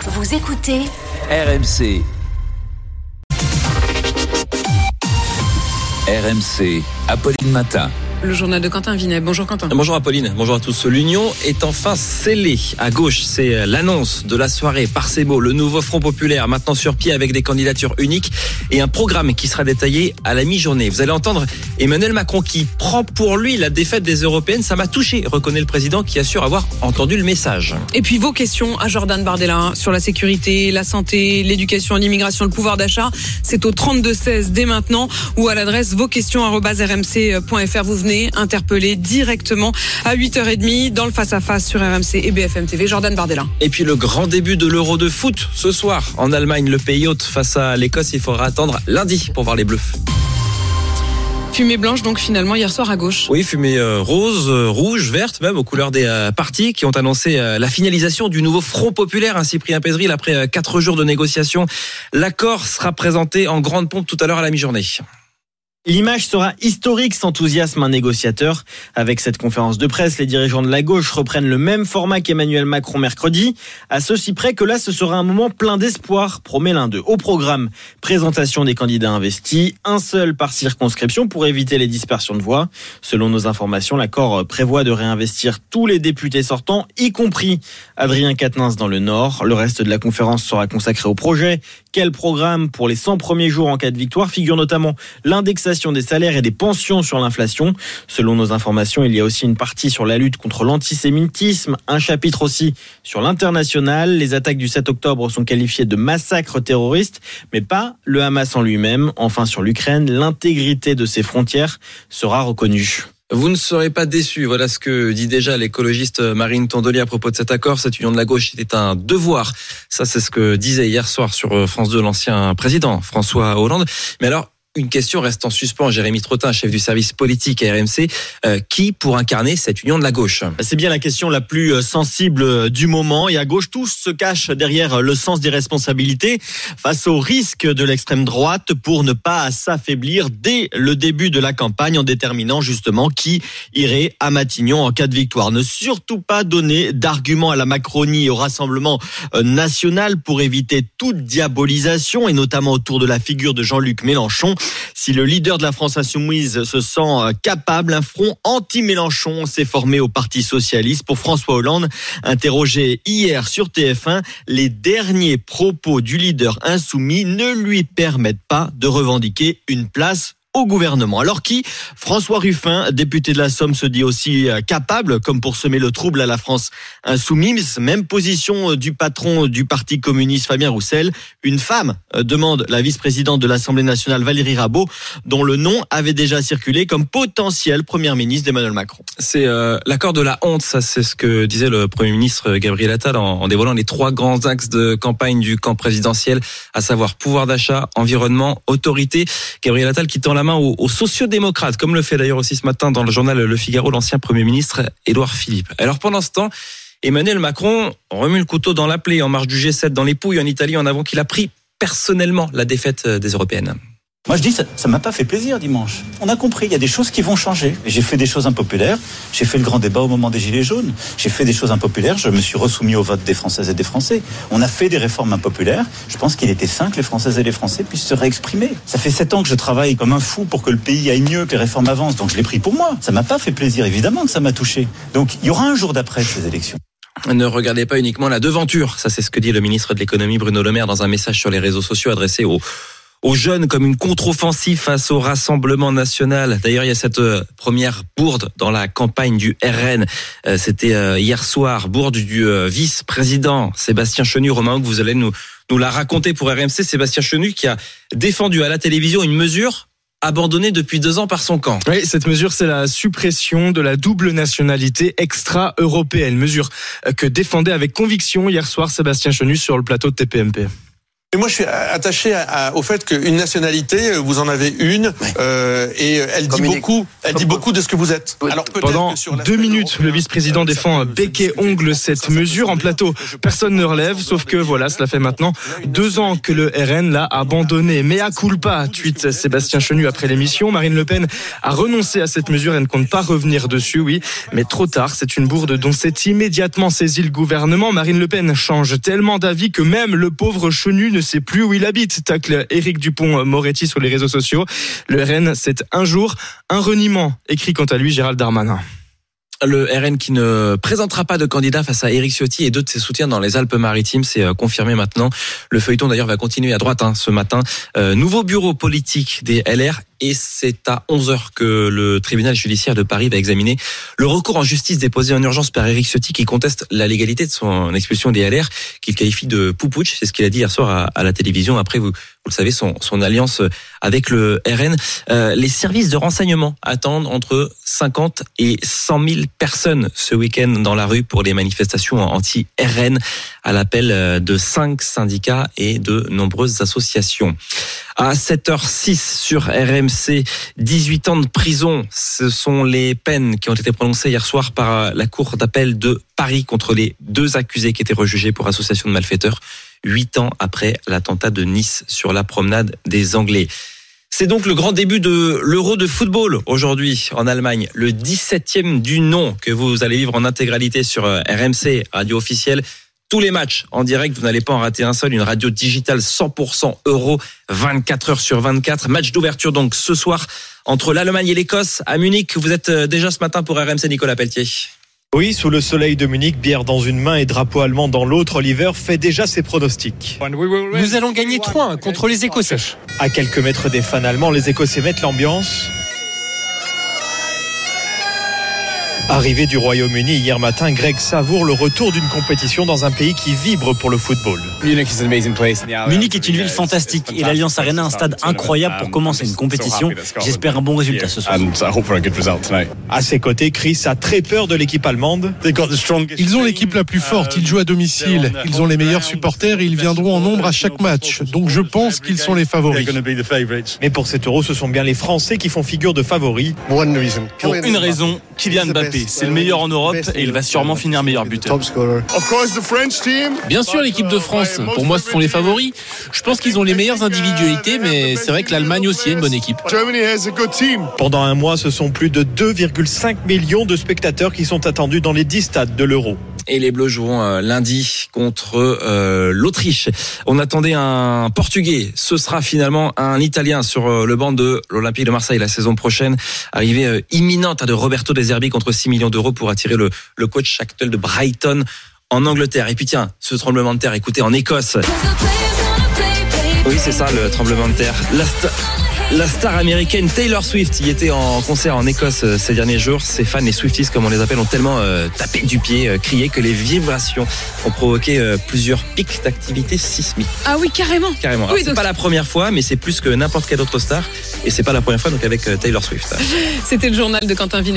Vous écoutez RMC. RMC, Apolline Matin. Le journal de Quentin Vinet. Bonjour Quentin. Bonjour Apolline, bonjour à tous. L'union est enfin scellée. À gauche, c'est l'annonce de la soirée par ces mots. Le nouveau Front Populaire, maintenant sur pied avec des candidatures uniques et un programme qui sera détaillé à la mi-journée. Vous allez entendre Emmanuel Macron qui prend pour lui la défaite des Européennes. Ça m'a touché, reconnaît le président qui assure avoir entendu le message. Et puis vos questions à Jordan Bardella sur la sécurité, la santé, l'éducation, l'immigration, le pouvoir d'achat. C'est au 32-16 dès maintenant ou à l'adresse vosquestions@rmc.fr. Vous venez interpellé directement à 8h30 dans le face-à-face sur RMC et BFM TV. Jordan Bardella. Et puis le grand début de l'Euro de foot ce soir en Allemagne, le pays hôte face à l'Écosse. Il faudra attendre lundi pour voir les Bleus. Fumée blanche donc finalement hier soir à gauche. Oui, fumée rose, rouge, verte même aux couleurs des partis qui ont annoncé la finalisation du nouveau Front Populaire. Cyprien Pézeril, après 4 jours de négociations, l'accord sera présenté en grande pompe tout à l'heure à la mi-journée. L'image sera historique, s'enthousiasme un négociateur. Avec cette conférence de presse, les dirigeants de la gauche reprennent le même format qu'Emmanuel Macron mercredi, à ceci près que là, ce sera un moment plein d'espoir, promet l'un d'eux. Au programme, présentation des candidats investis, un seul par circonscription pour éviter les dispersions de voix. Selon nos informations, l'accord prévoit de réinvestir tous les députés sortants, y compris Adrien Quatennens dans le Nord. Le reste de la conférence sera consacré au projet. Quel programme pour les 100 premiers jours en cas de victoire? Figure notamment l'indexation des salaires et des pensions sur l'inflation. Selon nos informations, il y a aussi une partie sur la lutte contre l'antisémitisme, un chapitre aussi sur l'international. Les attaques du 7 octobre sont qualifiées de massacres terroristes, mais pas le Hamas en lui-même. Enfin, sur l'Ukraine, l'intégrité de ses frontières sera reconnue. Vous ne serez pas déçus. Voilà ce que dit déjà l'écologiste Marine Tondelier à propos de cet accord. Cette union de la gauche était un devoir. Ça, c'est ce que disait hier soir sur France 2 l'ancien président François Hollande. Mais alors, une question reste en suspens. Jérémy Trottin, chef du service politique à RMC, qui pour incarner cette union de la gauche? C'est bien la question la plus sensible du moment. Et à gauche, tous se cachent derrière le sens des responsabilités face au risque de l'extrême droite pour ne pas s'affaiblir dès le début de la campagne en déterminant justement qui irait à Matignon en cas de victoire. Ne surtout pas donner d'arguments à la Macronie et au Rassemblement national pour éviter toute diabolisation et notamment autour de la figure de Jean-Luc Mélenchon. Si le leader de la France insoumise se sent capable, un front anti-Mélenchon s'est formé au Parti socialiste. Pour François Hollande, interrogé hier sur TF1, les derniers propos du leader insoumis ne lui permettent pas de revendiquer une place au gouvernement. Alors qui? François Ruffin, député de la Somme, se dit aussi capable, comme pour semer le trouble à la France insoumise. Même position du patron du Parti communiste, Fabien Roussel. Une femme demande la vice-présidente de l'Assemblée nationale, Valérie Rabault, dont le nom avait déjà circulé comme potentielle première ministre d'Emmanuel Macron. C'est l'accord de la honte, ça c'est ce que disait le Premier ministre Gabriel Attal en dévoilant les 3 grands axes de campagne du camp présidentiel, à savoir pouvoir d'achat, environnement, autorité. Gabriel Attal qui tend la main aux sociodémocrates, comme le fait d'ailleurs aussi ce matin dans le journal Le Figaro l'ancien Premier ministre Édouard Philippe. Alors pendant ce temps, Emmanuel Macron remue le couteau dans la plaie en marge du G7 dans les Pouilles en Italie en avant qu'il a pris personnellement la défaite des Européennes. Moi je dis, ça m'a pas fait plaisir dimanche. On a compris, il y a des choses qui vont changer. J'ai fait des choses impopulaires, j'ai fait le grand débat au moment des Gilets jaunes, j'ai fait des choses impopulaires, je me suis resoumis au vote des Françaises et des Français. On a fait des réformes impopulaires, je pense qu'il était sain que les Françaises et les Français puissent se réexprimer. Ça fait 7 ans que je travaille comme un fou pour que le pays aille mieux, que les réformes avancent, donc je l'ai pris pour moi. Ça m'a pas fait plaisir, évidemment que ça m'a touché. Donc il y aura un jour d'après ces élections. Ne regardez pas uniquement la devanture, ça c'est ce que dit le ministre de l'économie Bruno Le Maire dans un message sur les réseaux sociaux adressé aux jeunes comme une contre-offensive face au Rassemblement national. D'ailleurs, il y a cette première bourde dans la campagne du RN. C'était hier soir, bourde du vice-président Sébastien Chenu. Romain, que vous allez nous la raconter pour RMC. Sébastien Chenu qui a défendu à la télévision une mesure abandonnée depuis 2 ans par son camp. Oui, cette mesure, c'est la suppression de la double nationalité extra-européenne. Mesure que défendait avec conviction hier soir Sébastien Chenu sur le plateau de TPMP. Et moi, je suis attaché au fait qu'une nationalité, vous en avez une, et elle dit beaucoup. Elle dit beaucoup de ce que vous êtes. Alors pendant 2 minutes, le vice-président défend bec et ongle cette mesure en plateau. Personne ne relève, sauf que voilà, cela fait maintenant 2 ans que le RN l'a abandonné. Mea culpa, tweet Sébastien Chenu après l'émission. Marine Le Pen a renoncé à cette mesure et ne compte pas revenir dessus, oui, mais trop tard. C'est une bourde dont s'est immédiatement saisi le gouvernement. Marine Le Pen change tellement d'avis que même le pauvre Chenu ne sait plus où il habite, tacle Éric Dupond-Moretti sur les réseaux sociaux. Le RN, c'est un jour, un reniement, écrit quant à lui Gérald Darmanin. Le RN qui ne présentera pas de candidat face à Éric Ciotti et deux de ses soutiens dans les Alpes-Maritimes, c'est confirmé maintenant. Le feuilleton d'ailleurs va continuer à droite ce matin. Nouveau bureau politique des LR. Et c'est à 11h que le tribunal judiciaire de Paris va examiner le recours en justice déposé en urgence par Éric Ciotti qui conteste la légalité de son expulsion des LR, qu'il qualifie de poupouche. C'est ce qu'il a dit hier soir à la télévision. Après, vous le savez, son alliance avec le RN. Les services de renseignement attendent entre 50 et 100 000 personnes ce week-end dans la rue pour les manifestations anti-RN à l'appel de 5 syndicats et de nombreuses associations. À 7h06 sur RMC, 18 ans de prison. Ce sont les peines qui ont été prononcées hier soir par la cour d'appel de Paris contre les 2 accusés qui étaient rejugés pour association de malfaiteurs 8 ans après l'attentat de Nice sur la promenade des Anglais. C'est donc le grand début de l'Euro de football aujourd'hui en Allemagne. Le 17e du nom que vous allez vivre en intégralité sur RMC, radio officielle. Tous les matchs en direct, vous n'allez pas en rater un seul. Une radio digitale 100% euro, 24 heures sur 24. Match d'ouverture donc ce soir entre l'Allemagne et l'Écosse à Munich. Vous êtes déjà ce matin pour RMC, Nicolas Pelletier. Oui, sous le soleil de Munich, bière dans une main et drapeau allemand dans l'autre, Oliver fait déjà ses pronostics. Nous allons gagner 3-1 contre les Écossais. À quelques mètres des fans allemands, les Écossais mettent l'ambiance. Arrivé du Royaume-Uni hier matin, Greg savoure le retour d'une compétition dans un pays qui vibre pour le football. Munich est une ville fantastique et l'Allianz Arena un stade incroyable pour commencer une compétition. J'espère un bon résultat ce soir. À ses côtés, Chris a très peur de l'équipe allemande. Ils ont l'équipe la plus forte, ils jouent à domicile, ils ont les meilleurs supporters et ils viendront en nombre à chaque match. Donc je pense qu'ils sont les favoris. Mais pour cet Euro, ce sont bien les Français qui font figure de favoris. Pour une raison, Kylian Mbappé. C'est le meilleur en Europe et il va sûrement finir meilleur buteur. Bien sûr, l'équipe de France. Pour moi, ce sont les favoris. Je pense qu'ils ont les meilleures individualités, mais c'est vrai que l'Allemagne aussi est une bonne équipe. Pendant un mois, ce sont plus de 2,5 millions de spectateurs qui sont attendus dans les 10 stades de l'Euro. Et les Bleus joueront lundi contre l'Autriche. On attendait un Portugais. Ce sera finalement un Italien sur le banc de l'Olympique de Marseille la saison prochaine. Arrivée imminente de Roberto De Zerbi contre 6 millions d'euros pour attirer le coach actuel de Brighton en Angleterre. Et puis tiens, ce tremblement de terre, écoutez, en Écosse. Oui, c'est ça le tremblement de terre. La star américaine Taylor Swift y était en concert en Écosse ces derniers jours. Ses fans, les Swifties comme on les appelle, ont tellement tapé du pied, crié que les vibrations ont provoqué plusieurs pics d'activité sismique. Ah oui, carrément. Alors, oui, c'est donc... pas la première fois, mais c'est plus que n'importe quelle autre star. Et c'est pas la première fois donc avec Taylor Swift. C'était le journal de Quentin Vinet.